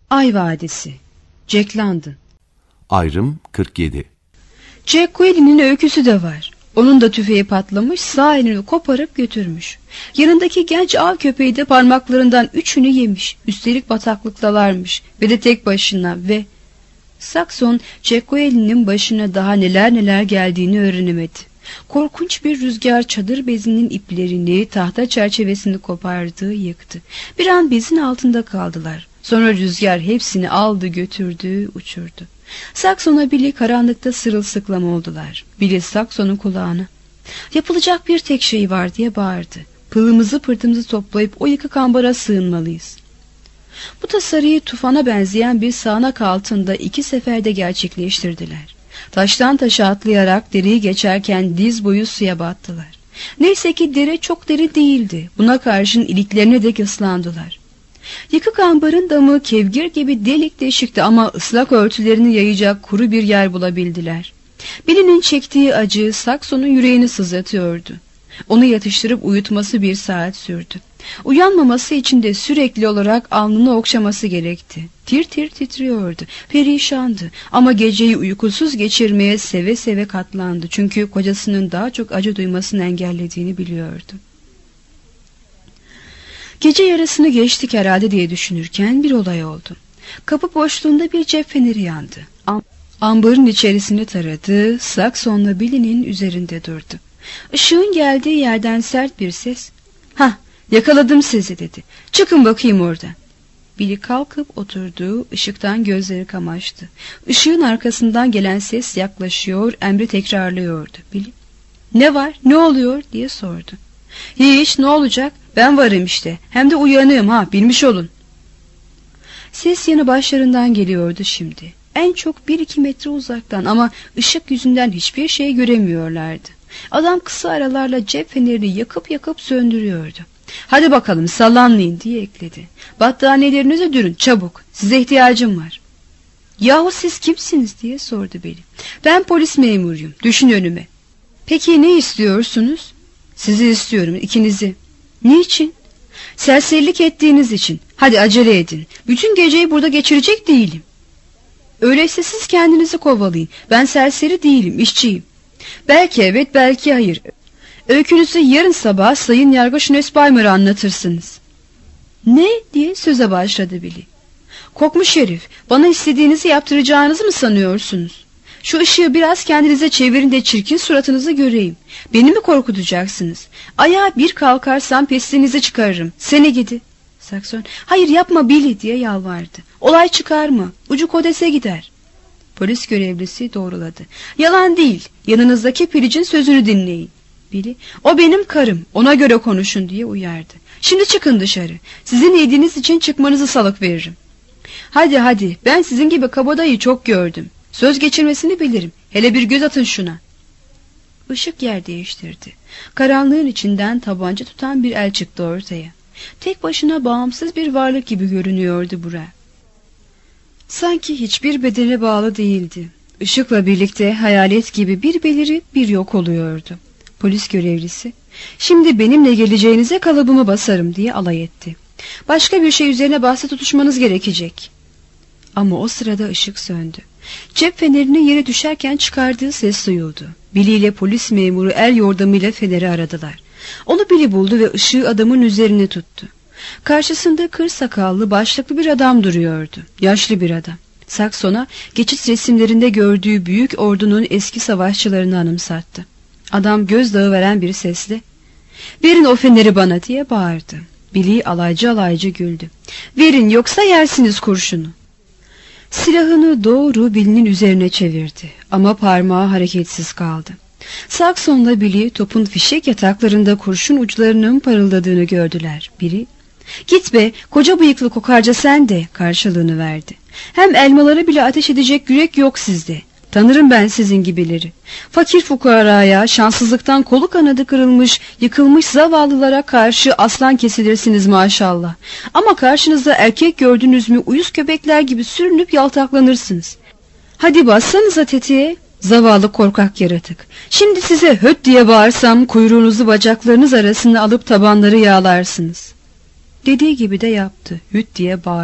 Ay Vadisi. Jack London. Ayrım 47. Jack Quelly'nin öyküsü de var. Onun da tüfeği patlamış, sağ elini koparıp götürmüş. Yanındaki genç av köpeği de parmaklarından 3'ünü yemiş. Üstelik bataklıktalarmış ve de tek başına ve... Saxon, Jack Quelly'nin başına daha neler neler geldiğini öğrenemedi. Korkunç bir rüzgar çadır bezinin iplerini, tahta çerçevesini kopardı, yıktı. Bir an bezin altında kaldılar. Sonra rüzgar hepsini aldı, götürdü, uçurdu. Saxon'la Billy karanlıkta sırılsıklam oldular. Billy Saxon'un kulağına "Yapılacak bir tek şey var" diye bağırdı. "Pılımızı pırtımızı toplayıp o yıkık ambara sığınmalıyız." Bu tasarıyı tufana benzeyen bir sağanak altında 2 seferde gerçekleştirdiler. Taştan taşa atlayarak dereyi geçerken diz boyu suya battılar. Neyse ki dere çok derin değildi. Buna karşın iliklerine dek ıslandılar. Yıkık ambarın damı kevgir gibi delik deşikti ama ıslak örtülerini yayacak kuru bir yer bulabildiler. Billy'nin çektiği acı Saxon'un yüreğini sızlatıyordu. Onu yatıştırıp uyutması 1 saat sürdü. Uyanmaması için de sürekli olarak alnını okşaması gerekti. Tir tir titriyordu, perişandı ama geceyi uykusuz geçirmeye seve seve katlandı. Çünkü kocasının daha çok acı duymasını engellediğini biliyordu. Gece yarısını geçtik herhalde diye düşünürken bir olay oldu. Kapı boşluğunda bir cep feneri yandı. Ambarın içerisini taradı, Saxon'la Billy'nin üzerinde durdu. Işığın geldiği yerden sert bir ses, "Hah, yakaladım sizi" dedi. "Çıkın bakayım oradan." Billy kalkıp oturdu, ışıktan gözleri kamaştı. Işığın arkasından gelen ses yaklaşıyor, emri tekrarlıyordu. Billy, "Ne var, ne oluyor?" diye sordu. "Hiç, ne olacak? Ben varım işte. Hem de uyanığım ha, bilmiş olun." Ses yanı başlarından geliyordu şimdi. En çok 1-2 metre uzaktan ama ışık yüzünden hiçbir şey göremiyorlardı. Adam kısa aralarla cep fenerini yakıp yakıp söndürüyordu. "Hadi bakalım sallanmayın" diye ekledi. "Battaniyelerinizi dürün çabuk, size ihtiyacım var." "Yahu siz kimsiniz?" diye sordu Billy. "Ben polis memuruyum, düşün önüme." "Peki ne istiyorsunuz?" "Sizi istiyorum, ikinizi." "Niçin?" "Serserilik ettiğiniz için. Hadi acele edin. Bütün geceyi burada geçirecek değilim." "Öyleyse siz kendinizi kovalayın. Ben serseri değilim, işçiyim." "Belki evet, belki hayır. Öykünüzü yarın sabah Sayın Yargıç Nussbeimer'a anlatırsınız." "Ne?" diye söze başladı Billy. "Kokmuş herif, bana istediğinizi yaptıracağınızı mı sanıyorsunuz? Şu ışığı biraz kendinize çevirin de çirkin suratınızı göreyim. Beni mi korkutacaksınız? Ayağa bir kalkarsam pestilinizi çıkarırım. Seni gidi." Saxon, "Hayır yapma Billy" diye yalvardı. "Olay çıkarma, ucu kodese gider." Polis görevlisi doğruladı. "Yalan değil, yanınızdaki piricin sözünü dinleyin." Billy, "O benim karım, ona göre konuşun" diye uyardı. "Şimdi çıkın dışarı, sizin iyiliğiniz için çıkmanızı salık veririm." "Hadi hadi, ben sizin gibi kabadayı çok gördüm. Söz geçirmesini bilirim, hele bir göz atın şuna." Işık yer değiştirdi. Karanlığın içinden tabanca tutan bir el çıktı ortaya. Tek başına bağımsız bir varlık gibi görünüyordu bura. Sanki hiçbir bedene bağlı değildi. Işıkla birlikte hayalet gibi bir belirip bir yok oluyordu. Polis görevlisi, "Şimdi benimle geleceğinize kalıbımı basarım" diye alay etti. "Başka bir şey üzerine bahse tutuşmanız gerekecek." Ama o sırada ışık söndü. Cep fenerinin yere düşerken çıkardığı ses duyuldu. Billy ile polis memuru el yordamıyla feneri aradılar. Onu Billy buldu ve ışığı adamın üzerine tuttu. Karşısında kır sakallı, başlıklı bir adam duruyordu. Yaşlı bir adam. Saxon'a geçit resimlerinde gördüğü büyük ordunun eski savaşçılarını anımsattı. Adam gözdağı veren bir sesle, "Verin o feneri bana" diye bağırdı. Billy alaycı alaycı güldü. "Verin, yoksa yersiniz kurşunu." Silahını doğru Billy'nin üzerine çevirdi ama parmağı hareketsiz kaldı. Saxon'la Billy topun fişek yataklarında kurşun uçlarının parıldadığını gördüler. Biri, "Git be, koca bıyıklı kokarca sen de" karşılığını verdi. "Hem elmaları bile ateş edecek yürek yok sizde. Tanırım ben sizin gibileri. Fakir fukaraya, şanssızlıktan kolu kanadı kırılmış, yıkılmış zavallılara karşı aslan kesilirsiniz maşallah. Ama karşınızda erkek gördünüz mü uyuz köpekler gibi sürünüp yaltaklanırsınız. Hadi bassanıza tetiğe. Zavallı korkak yaratık. Şimdi size höt diye bağırsam kuyruğunuzu bacaklarınız arasına alıp tabanları yağlarsınız." Dediği gibi de yaptı. Hüt diye bağırdı.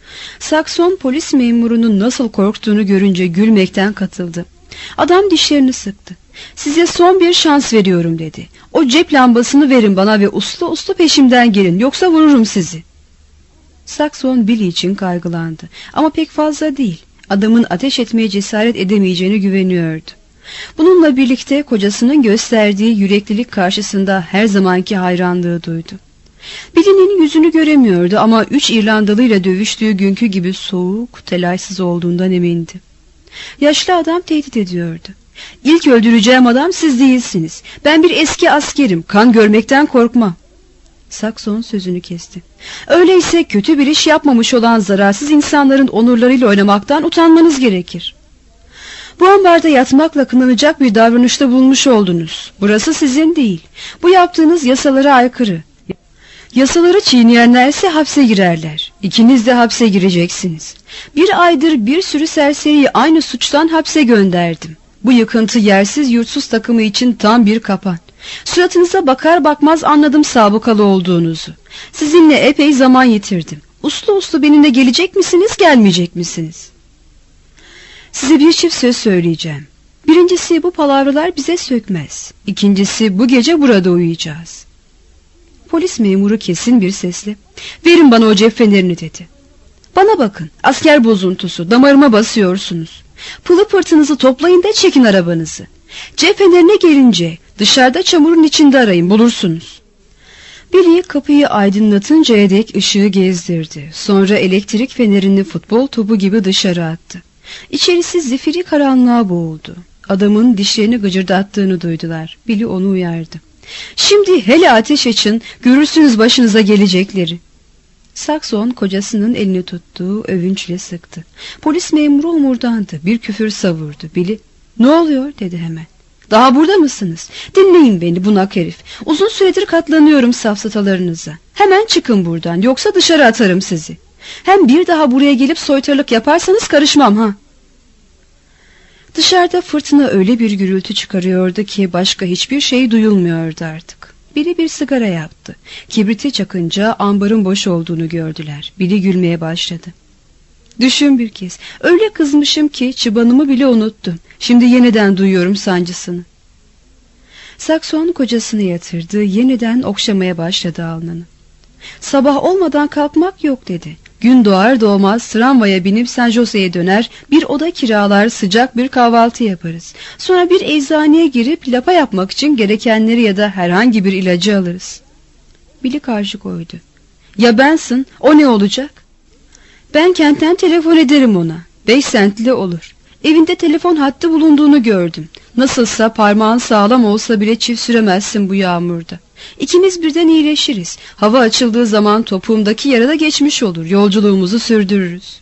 Sakson polis memurunun nasıl korktuğunu görünce gülmekten katıldı. Adam dişlerini sıktı. "Size son bir şans veriyorum," dedi. "O cep lambasını verin bana ve uslu uslu peşimden gelin, yoksa vururum sizi." Sakson Billy için kaygılandı ama pek fazla değil. Adamın ateş etmeye cesaret edemeyeceğine güveniyordu. Bununla birlikte kocasının gösterdiği yüreklilik karşısında her zamanki hayranlığı duydu. Billy'nin yüzünü göremiyordu ama 3 İrlandalıyla dövüştüğü günkü gibi soğuk, telaşsız olduğundan emindi. Yaşlı adam tehdit ediyordu. "İlk öldüreceğim adam siz değilsiniz. Ben bir eski askerim, kan görmekten korkmam." Sakson sözünü kesti. "Öyleyse kötü bir iş yapmamış olan zararsız insanların onurlarıyla oynamaktan utanmanız gerekir. Bu ambarda yatmakla kınanacak bir davranışta bulunmuş oldunuz. Burası sizin değil. Bu yaptığınız yasalara aykırı. Yasaları çiğneyenlerse hapse girerler. İkiniz de hapse gireceksiniz. 1 aydır bir sürü serseriyi aynı suçtan hapse gönderdim. Bu yıkıntı yersiz yurtsuz takımı için tam bir kapan. Suratınıza bakar bakmaz anladım sabıkalı olduğunuzu. Sizinle epey zaman yitirdim. Uslu uslu benimle gelecek misiniz, gelmeyecek misiniz? Size bir çift söz söyleyeceğim. Birincisi, bu palavralar bize sökmez. İkincisi, bu gece burada uyuyacağız." Polis memuru kesin bir sesle, "Verin bana o cep fenerini," dedi. "Bana bakın, asker bozuntusu, damarıma basıyorsunuz. Pılı pırtınızı toplayın da çekin arabanızı. Cep fenerine gelince dışarıda çamurun içinde arayın, bulursunuz." Billy kapıyı aydınlatıncaya dek ışığı gezdirdi. Sonra elektrik fenerini futbol topu gibi dışarı attı. İçerisi zifiri karanlığa boğuldu. Adamın dişlerini gıcırdattığını duydular. Billy onu uyardı. "Şimdi hele ateş açın, görürsünüz başınıza gelecekleri." Sakson kocasının elini tuttu, övünçle sıktı. Polis memuru homurdandı, bir küfür savurdu. Billy, "Ne oluyor?" dedi hemen. "Daha burada mısınız? Dinleyin beni bunak herif. Uzun süredir katlanıyorum safsatalarınıza. Hemen çıkın buradan, yoksa dışarı atarım sizi. Hem bir daha buraya gelip soytarılık yaparsanız karışmam ha." Dışarıda fırtına öyle bir gürültü çıkarıyordu ki başka hiçbir şey duyulmuyordu artık. Biri bir sigara yaptı. Kibriti çakınca ambarın boş olduğunu gördüler. Biri gülmeye başladı. "Düşün bir kez. Öyle kızmışım ki çıbanımı bile unuttum. Şimdi yeniden duyuyorum sancısını." Sakson kocasını yatırdı. Yeniden okşamaya başladı alnını. "Sabah olmadan kalkmak yok," dedi. "Gün doğar doğmaz tramvaya binip San Jose'ye döner, bir oda kiralar, sıcak bir kahvaltı yaparız. Sonra bir eczaneye girip lapa yapmak için gerekenleri ya da herhangi bir ilacı alırız." Billy karşı koydu. "Ya Benson, o ne olacak?" "Ben kentten telefon ederim ona. 5 sentli olur. Evinde telefon hattı bulunduğunu gördüm. Nasılsa parmağın sağlam olsa bile çift süremezsin bu yağmurda. İkimiz birden iyileşiriz. Hava açıldığı zaman topuğumdaki yara da geçmiş olur. Yolculuğumuzu sürdürürüz."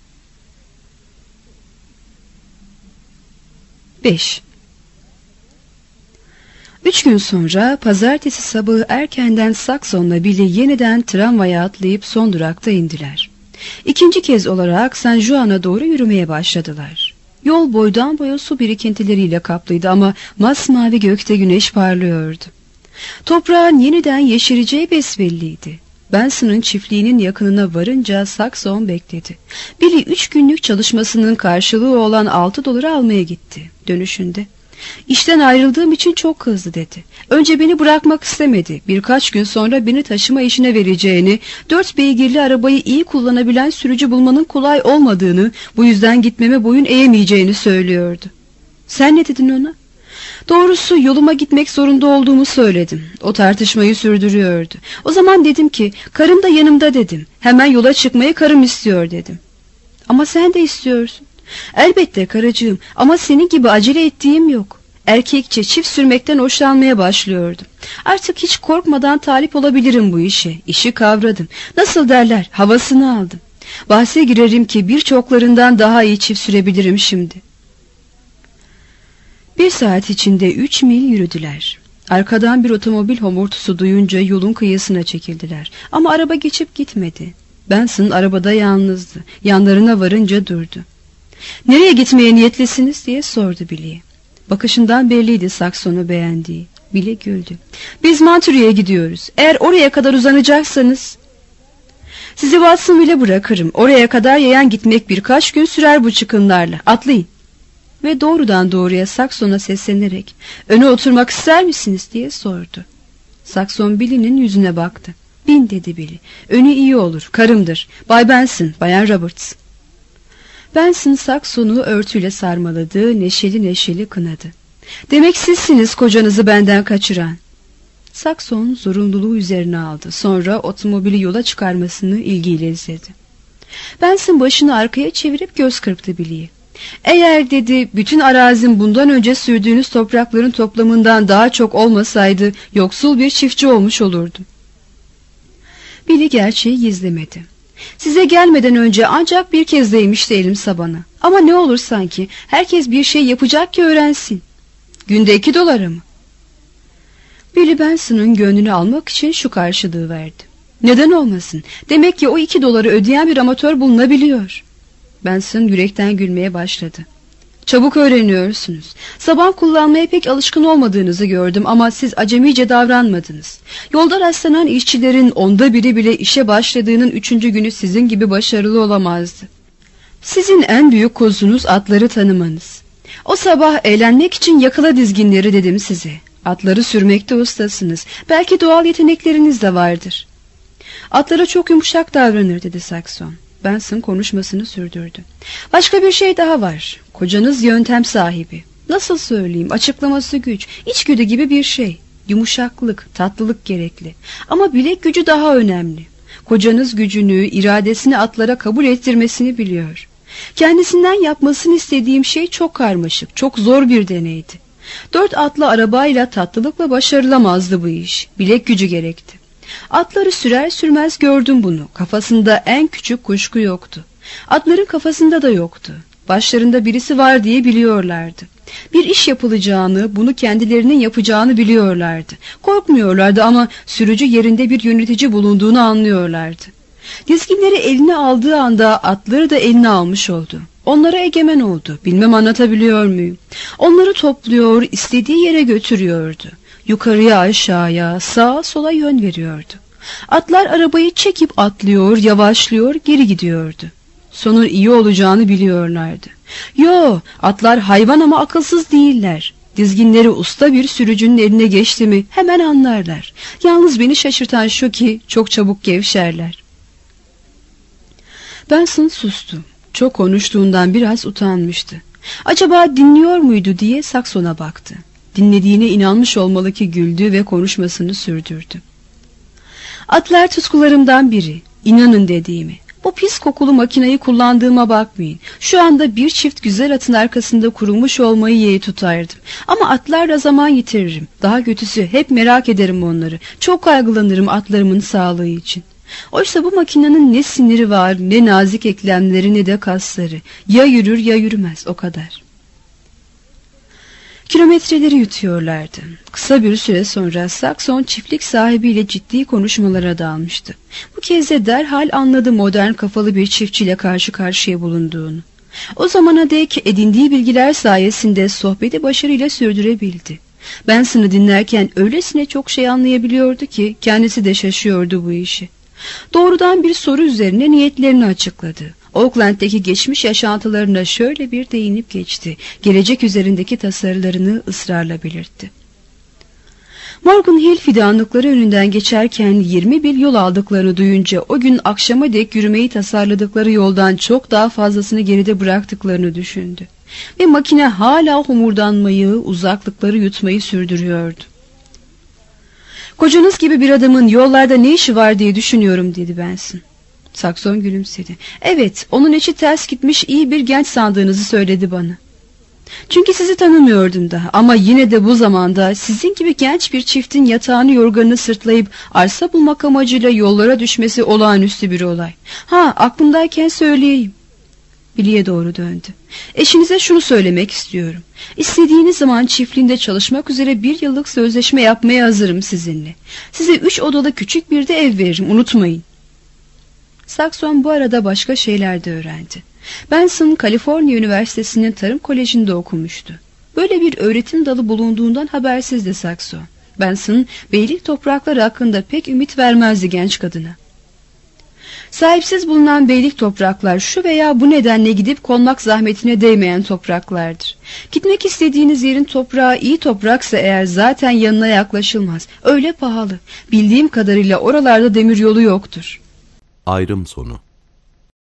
5. 3 gün sonra pazartesi sabahı erkenden Sakson'la Billy yeniden tramvaya atlayıp son durakta indiler. İkinci kez olarak San Juan'a doğru yürümeye başladılar. Yol boydan boya su birikintileriyle kaplıydı ama masmavi gökte güneş parlıyordu. Toprağın yeniden yeşereceği besbelliydi. Benson'ın çiftliğinin yakınına varınca Sakson bekledi. Billy 3 günlük çalışmasının karşılığı olan $6 almaya gitti. Dönüşünde, "İşten ayrıldığım için çok kızdı," dedi. "Önce beni bırakmak istemedi. Birkaç gün sonra beni taşıma işine vereceğini, 4 beygirli arabayı iyi kullanabilen sürücü bulmanın kolay olmadığını, bu yüzden gitmeme boyun eğemeyeceğini söylüyordu." "Sen ne dedin ona?" "Doğrusu yoluma gitmek zorunda olduğumu söyledim. O tartışmayı sürdürüyordu. O zaman dedim ki, karım da yanımda dedim. Hemen yola çıkmayı karım istiyor dedim." "Ama sen de istiyorsun." "Elbette karıcığım, ama senin gibi acele ettiğim yok. Erkekçe çift sürmekten hoşlanmaya başlıyordum. Artık hiç korkmadan talip olabilirim bu işe. İşi kavradım. Nasıl derler, havasını aldım. Bahse girerim ki birçoklarından daha iyi çift sürebilirim şimdi." 1 saat içinde 3 mil yürüdüler. Arkadan bir otomobil homurtusu duyunca yolun kıyısına çekildiler. Ama araba geçip gitmedi. Benson arabada yalnızdı. Yanlarına varınca durdu. "Nereye gitmeye niyetlisiniz?" diye sordu Billy'ye. Bakışından belliydi Sakson'u beğendiği. Billy güldü. "Biz Monterey'e gidiyoruz. Eğer oraya kadar uzanacaksanız..." Sizi Watsonville'e bırakırım. Oraya kadar yayan gitmek birkaç gün sürer bu çıkınlarla. Atlayın. Ve doğrudan doğruya Sakson'a seslenerek öne oturmak ister misiniz diye sordu. Sakson Billy'nin yüzüne baktı. Bin dedi Billy. Önü iyi olur. Karımdır. Bay Benson, Bayan Roberts. Benson Sakson'u örtüyle sarmaladı, neşeli neşeli kınadı. Demek sizsiniz kocanızı benden kaçıran. Sakson zorunluluğu üzerine aldı. Sonra otomobili yola çıkarmasını ilgiyle izledi. Benson başını arkaya çevirip göz kırptı Billy'ye. Eğer dedi bütün arazim bundan önce sürdüğünüz toprakların toplamından daha çok olmasaydı yoksul bir çiftçi olmuş olurdum. Billy gerçeği gizlemedi. Size gelmeden önce ancak bir kez değmişti elim sabana. Ama ne olur sanki herkes bir şey yapacak ki öğrensin. Günde $2 mı? Billy Benson'ın gönlünü almak için şu karşılığı verdi. Neden olmasın? Demek ki o $2 ödeyen bir amatör bulunabiliyor. Benson yürekten gülmeye başladı. Çabuk öğreniyorsunuz. Saban kullanmaya pek alışkın olmadığınızı gördüm ama siz acemice davranmadınız. Yolda rastlanan işçilerin 1/10 bile işe başladığının 3. günü sizin gibi başarılı olamazdı. Sizin en büyük kozunuz atları tanımanız. O sabah eğlenmek için yakala dizginleri dedim size. Atları sürmekte ustasınız. Belki doğal yetenekleriniz de vardır. Atlara çok yumuşak davranır dedi Sakson. Benson konuşmasını sürdürdü. Başka bir şey daha var. Kocanız yöntem sahibi. Nasıl söyleyeyim, açıklaması güç. İçgüdü gibi bir şey. Yumuşaklık, tatlılık gerekli. Ama bilek gücü daha önemli. Kocanız gücünü, iradesini atlara kabul ettirmesini biliyor. Kendisinden yapmasını istediğim şey çok karmaşık, çok zor bir deneydi. 4 atlı arabayla tatlılıkla başarılamazdı bu iş. Bilek gücü gerekti. Atları sürer sürmez gördüm bunu. Kafasında en küçük kuşku yoktu. Atların kafasında da yoktu. Başlarında birisi var diye biliyorlardı. Bir iş yapılacağını, bunu kendilerinin yapacağını biliyorlardı. Korkmuyorlardı ama sürücü yerinde bir yönetici bulunduğunu anlıyorlardı. Dizginleri eline aldığı anda atları da eline almış oldu. Onlara egemen oldu. Bilmem anlatabiliyor muyum? Onları topluyor, istediği yere götürüyordu. Yukarıya aşağıya, sağa sola yön veriyordu. Atlar arabayı çekip atlıyor, yavaşlıyor, geri gidiyordu. Sonun iyi olacağını biliyorlardı. Yo, atlar hayvan ama akılsız değiller. Dizginleri usta bir sürücünün eline geçti mi hemen anlarlar. Yalnız beni şaşırtan şu ki çok çabuk gevşerler. Benson sustu. Çok konuştuğundan biraz utanmıştı. Acaba dinliyor muydu diye Sakson'a baktı. Dinlediğine inanmış olmalı ki güldü ve konuşmasını sürdürdü. Atlar tutkularımdan biri. İnanın dediğimi. Bu pis kokulu makinayı kullandığıma bakmayın. Şu anda bir çift güzel atın arkasında kurulmuş olmayı yeğe tutardım. Ama atlarla zaman yitiririm. Daha kötüsü hep merak ederim onları. Çok kaygılanırım atlarımın sağlığı için. Oysa bu makinenin ne siniri var, ne nazik eklemleri, ne de kasları. Ya yürür ya yürümez, o kadar. Kilometreleri yutuyorlardı. Kısa bir süre sonra Sakson çiftlik sahibiyle ciddi konuşmalara dalmıştı. Bu kez de derhal anladı modern kafalı bir çiftçiyle karşı karşıya bulunduğunu. O zamana dek edindiği bilgiler sayesinde sohbeti başarıyla sürdürebildi. Benson'ı dinlerken öylesine çok şey anlayabiliyordu ki kendisi de şaşıyordu bu işi. Doğrudan bir soru üzerine niyetlerini açıkladı. Oakland'daki geçmiş yaşantılarına şöyle bir değinip geçti. Gelecek üzerindeki tasarılarını ısrarla belirtti. Morgan Hill fidanlıkları önünden geçerken 20 mil yol aldıklarını duyunca o gün akşama dek yürümeyi tasarladıkları yoldan çok daha fazlasını geride bıraktıklarını düşündü. Ve makine hala homurdanmayı, uzaklıkları yutmayı sürdürüyordu. Kocanız gibi bir adamın yollarda ne işi var diye düşünüyorum dedi Benson. Sakson gülümsedi. Evet, onun içi ters gitmiş iyi bir genç sandığınızı söyledi bana. Çünkü sizi tanımıyordum daha ama yine de bu zamanda sizin gibi genç bir çiftin yatağını yorganını sırtlayıp arsa bulmak amacıyla yollara düşmesi olağanüstü bir olay. Ha, aklımdayken söyleyeyim. Billy'e doğru döndü. Eşinize şunu söylemek istiyorum. İstediğiniz zaman çiftliğinde çalışmak üzere 1 yıllık sözleşme yapmaya hazırım sizinle. Size 3 odalı küçük bir de ev veririm, unutmayın. Sakson bu arada başka şeyler de öğrendi. Benson, Kaliforniya Üniversitesi'nin Tarım Koleji'nde okumuştu. Böyle bir öğretim dalı bulunduğundan habersizdi Sakson. Benson, beylik toprakları hakkında pek ümit vermezdi genç kadına. Sahipsiz bulunan beylik topraklar şu veya bu nedenle gidip konmak zahmetine değmeyen topraklardır. Gitmek istediğiniz yerin toprağı iyi topraksa eğer zaten yanına yaklaşılmaz. Öyle pahalı. Bildiğim kadarıyla oralarda demiryolu yoktur. Ayrım sonu.